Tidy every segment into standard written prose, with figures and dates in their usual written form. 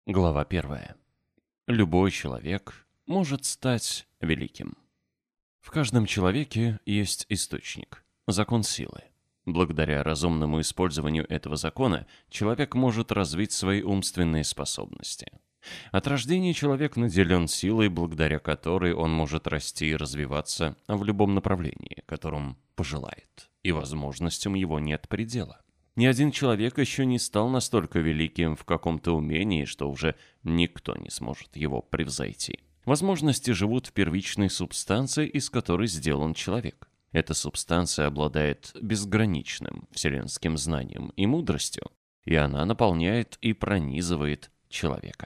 Глава 1. Любой человек может стать великим. В каждом человеке есть источник, закон силы. Благодаря разумному использованию этого закона человек может развить свои умственные способности. От рождения человек наделен силой, благодаря которой он может расти и развиваться в любом направлении, которым пожелает, и возможностям его нет предела. Ни один человек еще не стал настолько великим в каком-то умении, что уже никто не сможет его превзойти. Возможности живут в первичной субстанции, из которой сделан человек. Эта субстанция обладает безграничным вселенским знанием и мудростью, и она наполняет и пронизывает человека.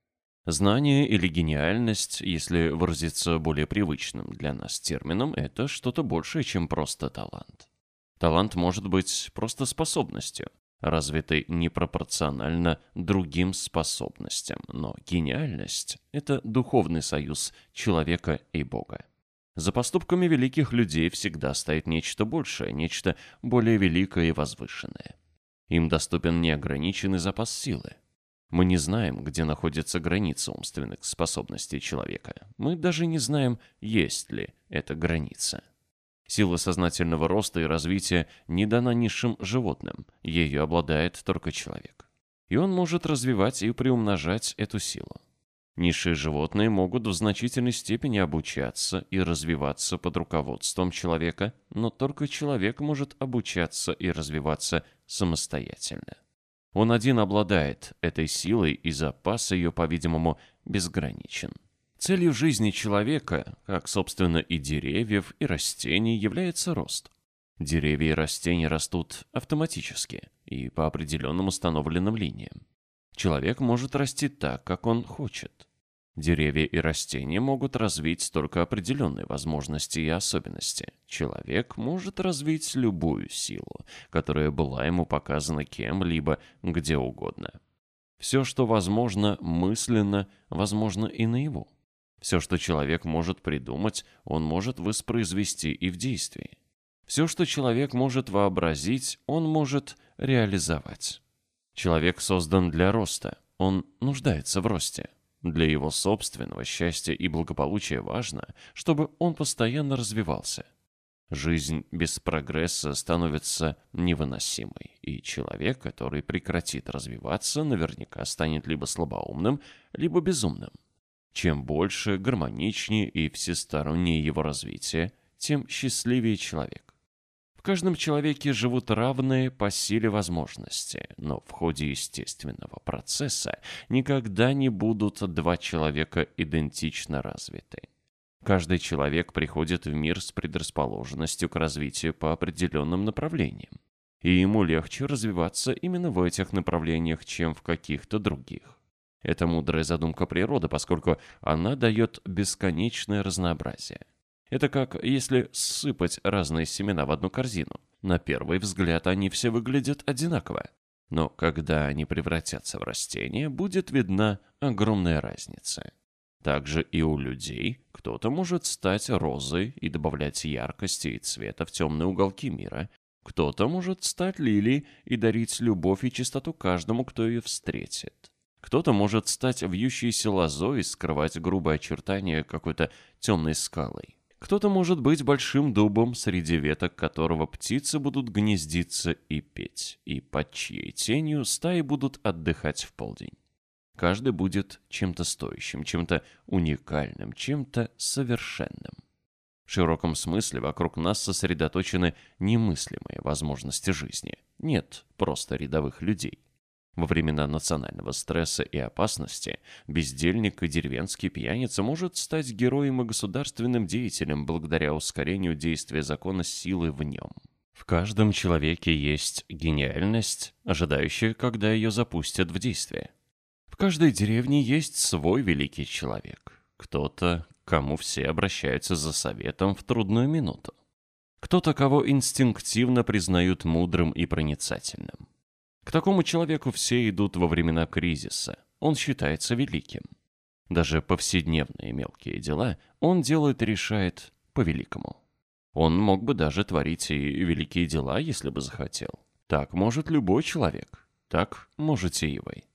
Знание или гениальность, если выразиться более привычным для нас термином, это что-то большее, чем просто талант. Талант может быть просто способностью, развитой непропорционально другим способностям, но гениальность – это духовный союз человека и Бога. За поступками великих людей всегда стоит нечто большее, нечто более великое и возвышенное. Им доступен неограниченный запас силы. Мы не знаем, где находится граница умственных способностей человека. Мы даже не знаем, есть ли эта граница. Сила сознательного роста и развития не дана низшим животным, ею обладает только человек. И он может развивать и приумножать эту силу. Низшие животные могут в значительной степени обучаться и развиваться под руководством человека, но только человек может обучаться и развиваться самостоятельно. Он один обладает этой силой, и запас ее, по-видимому, безграничен. Целью жизни человека, как, собственно, и деревьев, и растений, является рост. Деревья и растения растут автоматически и по определенным установленным линиям. Человек может расти так, как он хочет. Деревья и растения могут развить только определенные возможности и особенности. Человек может развить любую силу, которая была ему показана кем-либо, где угодно. Все, что возможно мысленно, возможно и наяву. Все, что человек может придумать, он может воспроизвести и в действии. Все, что человек может вообразить, он может реализовать. Человек создан для роста, он нуждается в росте. Для его собственного счастья и благополучия важно, чтобы он постоянно развивался. Жизнь без прогресса становится невыносимой, и человек, который прекратит развиваться, наверняка станет либо слабоумным, либо безумным. Чем больше, гармоничнее и всестороннее его развитие, тем счастливее человек. В каждом человеке живут равные по силе возможности, но в ходе естественного процесса никогда не будут два человека идентично развиты. Каждый человек приходит в мир с предрасположенностью к развитию по определенным направлениям, и ему легче развиваться именно в этих направлениях, чем в каких-то других. Это мудрая задумка природы, поскольку она дает бесконечное разнообразие. Это как если сыпать разные семена в одну корзину. На первый взгляд они все выглядят одинаково. Но когда они превратятся в растения, будет видна огромная разница. Также и у людей кто-то может стать розой и добавлять яркости и цвета в темные уголки мира. Кто-то может стать лилией и дарить любовь и чистоту каждому, кто ее встретит. Кто-то может стать вьющейся лозой и скрывать грубые очертания какой-то темной скалой. Кто-то может быть большим дубом, среди веток которого птицы будут гнездиться и петь, и под чьей тенью стаи будут отдыхать в полдень. Каждый будет чем-то стоящим, чем-то уникальным, чем-то совершенным. В широком смысле вокруг нас сосредоточены немыслимые возможности жизни. Нет просто рядовых людей. Во времена национального стресса и опасности бездельник и деревенский пьяница может стать героем и государственным деятелем благодаря ускорению действия закона силы в нем. В каждом человеке есть гениальность, ожидающая, когда ее запустят в действие. В каждой деревне есть свой великий человек. Кто-то, к кому все обращаются за советом в трудную минуту. Кто-то, кого инстинктивно признают мудрым и проницательным. К такому человеку все идут во времена кризиса. Он считается великим. Даже повседневные мелкие дела он делает и решает по-великому. Он мог бы даже творить и великие дела, если бы захотел. Так может любой человек. Так можете и вы.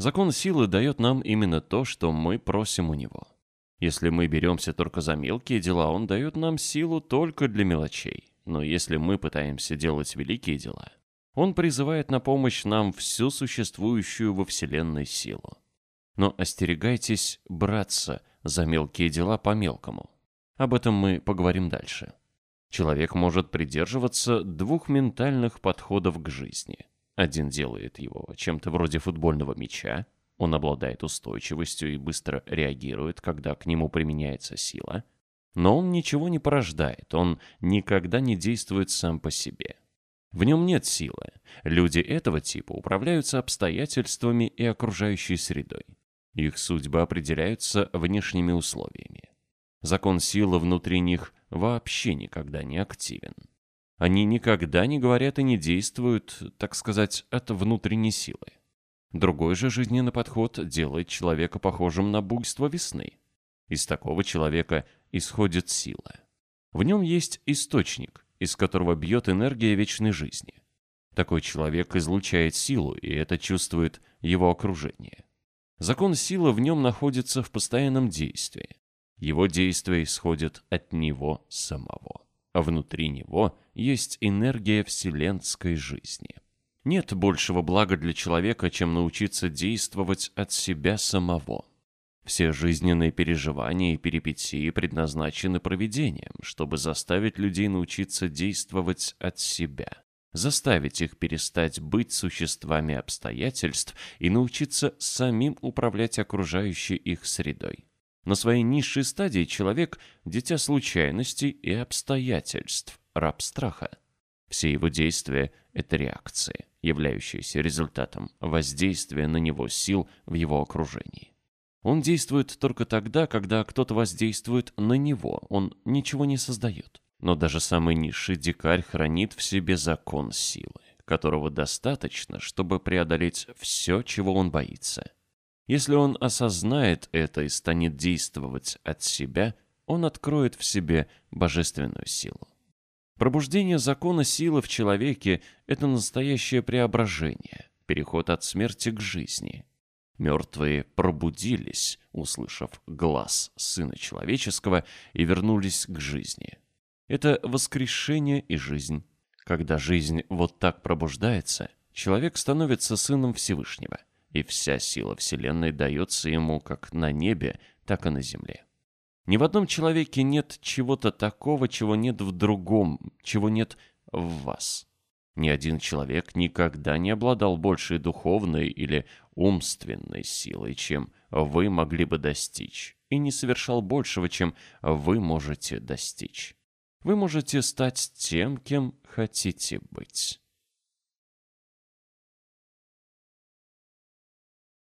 Закон силы дает нам именно то, что мы просим у него. Если мы беремся только за мелкие дела, он дает нам силу только для мелочей. Но если мы пытаемся делать великие дела, он призывает на помощь нам всю существующую во Вселенной силу. Но остерегайтесь браться за мелкие дела по-мелкому. Об этом мы поговорим дальше. Человек может придерживаться двух ментальных подходов к жизни. Один делает его чем-то вроде футбольного мяча. Он обладает устойчивостью и быстро реагирует, когда к нему применяется сила. Но он ничего не порождает, он никогда не действует сам по себе. В нем нет силы. Люди этого типа управляются обстоятельствами и окружающей средой. Их судьбы определяются внешними условиями. Закон силы внутри них вообще никогда не активен. Они никогда не говорят и не действуют, так сказать, от внутренней силы. Другой же жизненный подход делает человека похожим на буйство весны. Из такого человека исходит сила. В нем есть источник, из которого бьет энергия вечной жизни. Такой человек излучает силу, и это чувствует его окружение. Закон силы в нем находится в постоянном действии. Его действия исходят от него самого. А внутри него есть энергия вселенской жизни. Нет большего блага для человека, чем научиться действовать от себя самого. Все жизненные переживания и перипетии предназначены провидением, чтобы заставить людей научиться действовать от себя, заставить их перестать быть существами обстоятельств и научиться самим управлять окружающей их средой. На своей низшей стадии человек – дитя случайностей и обстоятельств, раб страха. Все его действия – это реакции, являющиеся результатом воздействия на него сил в его окружении. Он действует только тогда, когда кто-то воздействует на него, он ничего не создает. Но даже самый низший дикарь хранит в себе закон силы, которого достаточно, чтобы преодолеть все, чего он боится. Если он осознает это и станет действовать от себя, он откроет в себе божественную силу. Пробуждение закона силы в человеке – это настоящее преображение, переход от смерти к жизни. Мертвые пробудились, услышав глас Сына Человеческого, и вернулись к жизни. Это воскрешение и жизнь. Когда жизнь вот так пробуждается, человек становится сыном Всевышнего, и вся сила Вселенной дается ему как на небе, так и на земле. Ни в одном человеке нет чего-то такого, чего нет в другом, чего нет в вас. Ни один человек никогда не обладал большей духовной или умственной силой, чем вы могли бы достичь, и не совершал большего, чем вы можете достичь. Вы можете стать тем, кем хотите быть.